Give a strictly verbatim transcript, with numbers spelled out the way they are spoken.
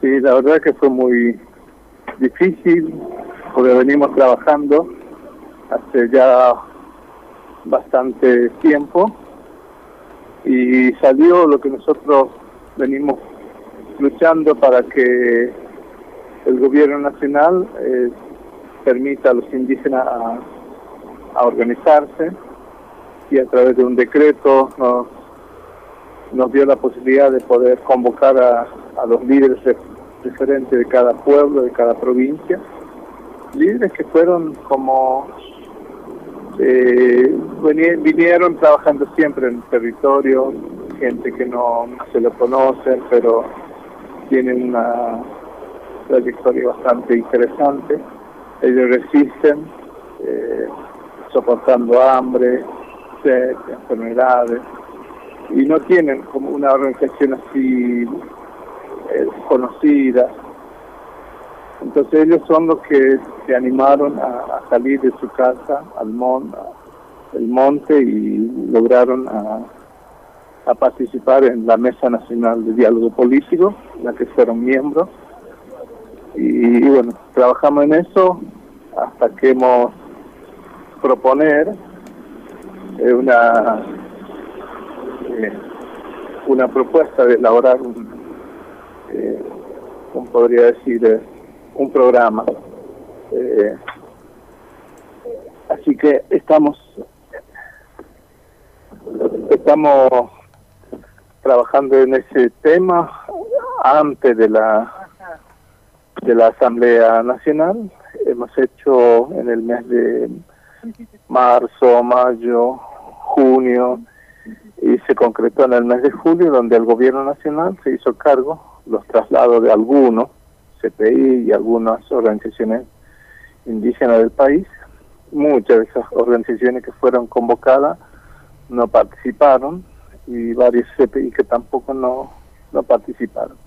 Sí, la verdad que fue muy difícil, porque venimos trabajando hace ya bastante tiempo y salió lo que nosotros venimos luchando para que el gobierno nacional eh, permita a los indígenas a, a organizarse, y a través de un decreto nos, nos dio la posibilidad de poder convocar a, a los líderes referentes de cada pueblo, de cada provincia, líderes que fueron como eh, vinieron trabajando siempre en el territorio, gente que no, no se lo conocen, pero tienen una trayectoria bastante interesante. Ellos resisten, eh, soportando hambre, sed, enfermedades, y no tienen como una organización así eh, conocida. Entonces ellos son los que se animaron a, a salir de su casa al mon, a, el monte, y lograron a, a participar en la Mesa Nacional de Diálogo Político, en la que fueron miembros. Y, y bueno, trabajamos en eso hasta que hemos proponer eh, una eh, una propuesta de elaborar un, eh, ¿cómo podría decir? Eh, un programa. Eh, así que estamos estamos trabajando en ese tema antes de la de la Asamblea Nacional. Hemos hecho en el mes de marzo, mayo, junio, y se concretó en el mes de julio, donde el gobierno nacional se hizo cargo los traslados de algunos C P I y algunas organizaciones indígenas del país. Muchas de esas organizaciones que fueron convocadas no participaron, y varios C P I que tampoco no, no participaron.